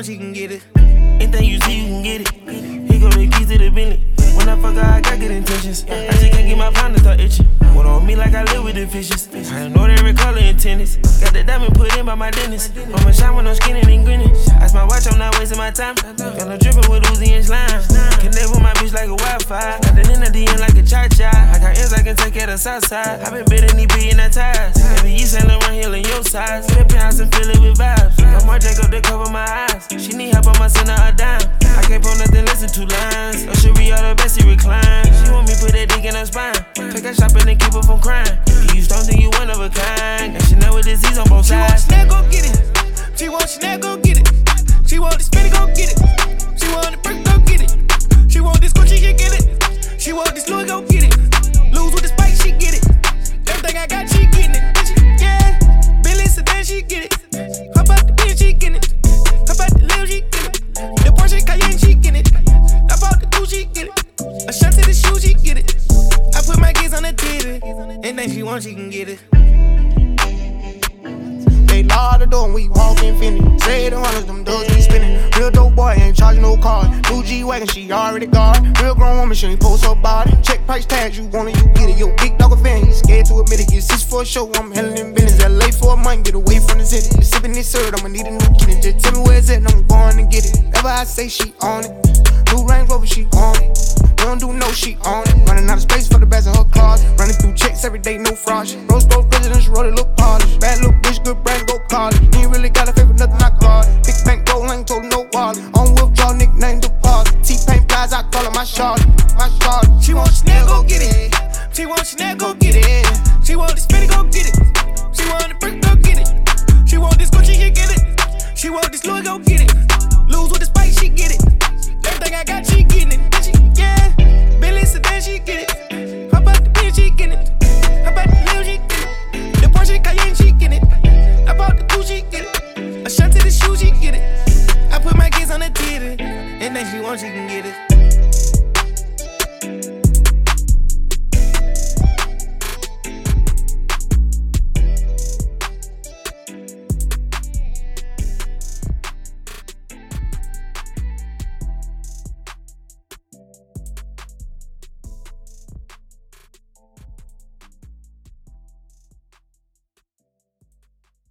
want, she can get it. Anything you see, you can get it. He go the keys to the Bentley. When I fuck her, I got good intentions. I just can't get my pound to start itching. What on me like I live with the fishes. I know every color in tennis. Got the diamond put in by my dentist. I'ma shine when I'm skinning and grinning. Ice my watch, I'm not wasting my time. Got no dripping with Uzi and slime. Connect with my bitch like a Wi-Fi. Got the in the end like a cha-cha. I got ends I can take care of the south side. I been bidding these being that ties. Baby, you Saint Laurent Hill in your size. Flip house and fill it with vibes. Got more Jacob to cover my eyes. She need help, I'ma send her a dime. I can't pull nothing, listen to lines. Oh, she be all the best, she recline. She want me put that dick in her spine. Take her shopping and keep her from crying. You don't think you one of a kind. And she know with disease on both sides. She want Chanel, go get it. She want Chanel, go get it. She want the Spinny, go get it. She want the brick, go get it. She want this Gucci, she get it. She want this Louis, go get it. Lose with the spike, she get it. Everything I got, she getting it. Yeah, Billy Sedan, she get it. Hop out the bitch, she getting it. Hop out the Lil, she get it. The Porsche Cayenne, she get it. I bought the Gucci, she get it. A shot to the shoe, she get it. I put my kids on the TV. Anything she want, she can get it. They lock the door when we walk infinity. Say the hundreds, them doors we spinning. Real dope boy, ain't charging no car. Blue G-Wagon, she already got it. Real grown woman, she ain't post her body. Check price tags, you want it, you get it. Yo, big dog a fan, you scared to admit it. Get 6 for a show, I'm handling in business. LA for a month, get away from the city. Been sipping this syrup, I'ma need a new kitten. Just tell me where it's at, and I'm going to get it. Ever I say she on it. New Range Rover, she on it. We don't do no, she on it. Running out of space for the best of her cars. Running through checks every day, no fraud. Rose gold president, she roll it, look polished. Bad little bitch, good brain, go college. Ain't really got a favor, nothing I got. Big bank gold, ain't told no wallet. On withdraw, nickname deposit. T-Pain Plies, I call her my shot. My shot. She want Chanel, go get it. She want Chanel, go get it. She want the Spinny, go get it. She want the brick, go get it. She want this Gucci, she get it. She want this Louis, go get it. Lose with the spike, she get it. Everything I got, she getting it. Yeah,